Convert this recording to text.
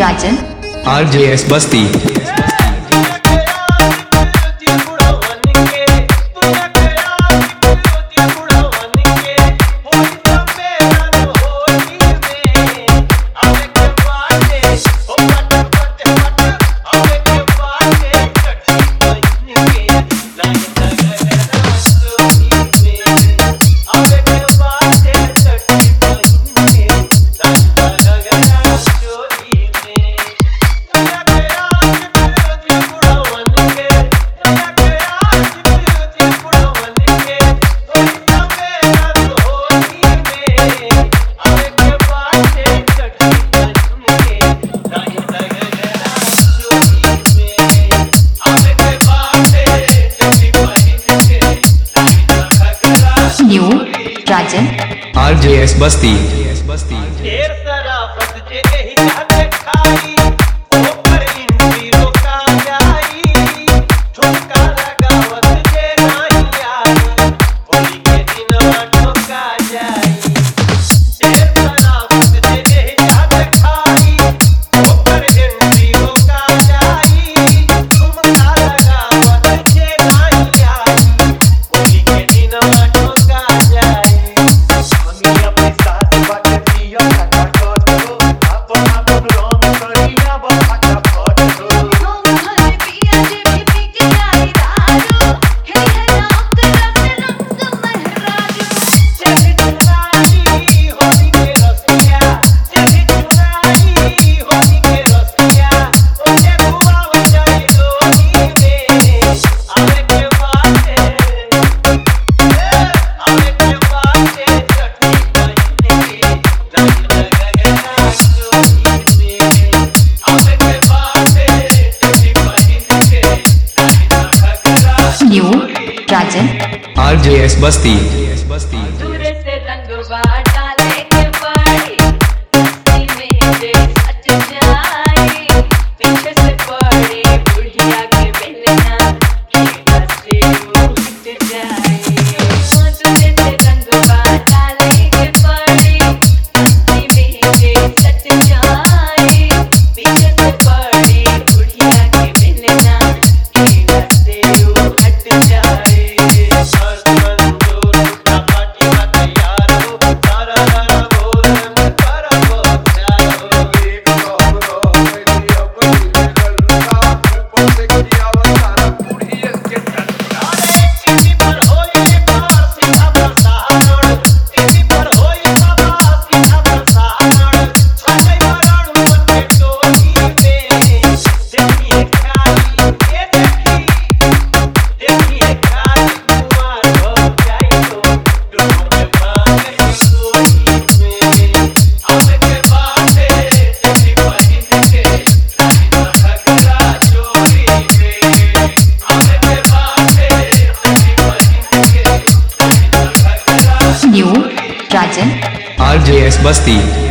Rajan RJS Basti. New Rajan RJS Basti. New Rajan RJS Basti. दूर से रंगवा डाले के पड़ी मस्ती में जे सच जाए पीछे से पड़े बुढ़िया के बेलना के हंसे उठ जाए दूर से रंगवा डाले के पड़ी मस्ती में जे सच जाए पीछे से पड़े बुढ़िया के बेलना के हंसे उठ जाए। न्यू राजन RJS बस्ती।